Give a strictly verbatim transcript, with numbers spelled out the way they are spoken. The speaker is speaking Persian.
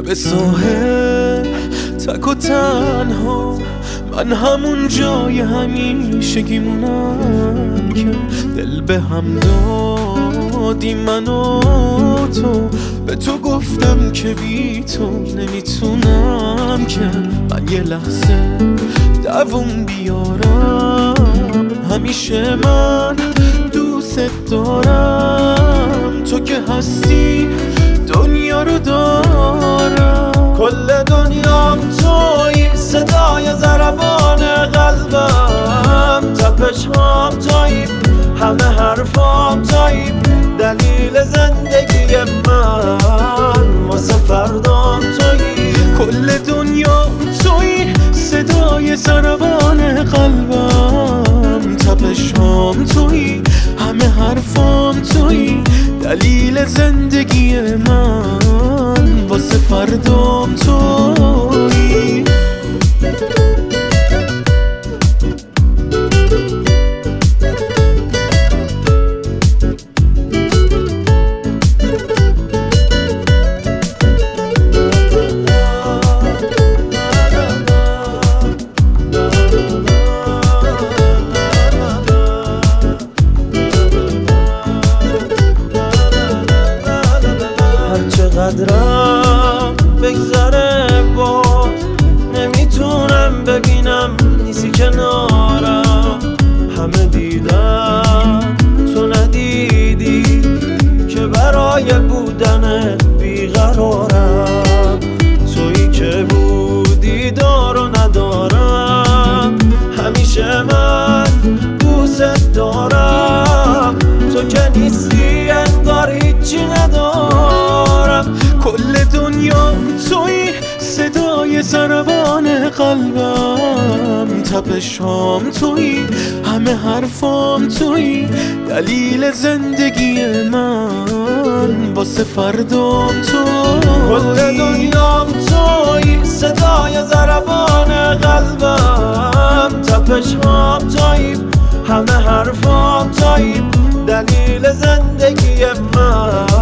به ساحل تک و تنها، من همون جای همیشگیمونم که دل به هم دادی من و تو. به تو گفتم که بی تو نمیتونم که من یه لحظه دووم بیارم. همیشه من دوست دارم، تو که هستی دنیا رو دارم. کل دنیام تویی، صدای ضربان قلبم، تپش هام تویی، همه حرفام تویی، دلیل زندگی من، واسه فردام تویی. کل دنیا تویی، صدای ضربان قلبم، تپش هام تویی، همه حرفام تویی، دلیل زندگی من، واسه فردام تویی. چقدرم بگذره باز نمیتونم ببینم نیستی کنارم. همه دیدن تو ندیدی که برای بودنت بیقرارم. تویی که بودی دار و ندارم، همیشه من دوست دارم. تو که نیستی انگار هیچی ندارم. کل دنیا تویی، صدای ضربان قلبم، تپش هام تویی، همه حرفام تویی، دلیل زندگی من، واسه فردام تویی. کل دنیام تویی، صدای ضربان قلبم، تپش هام تویی، همه حرفام تویی، دلیل زندگی من.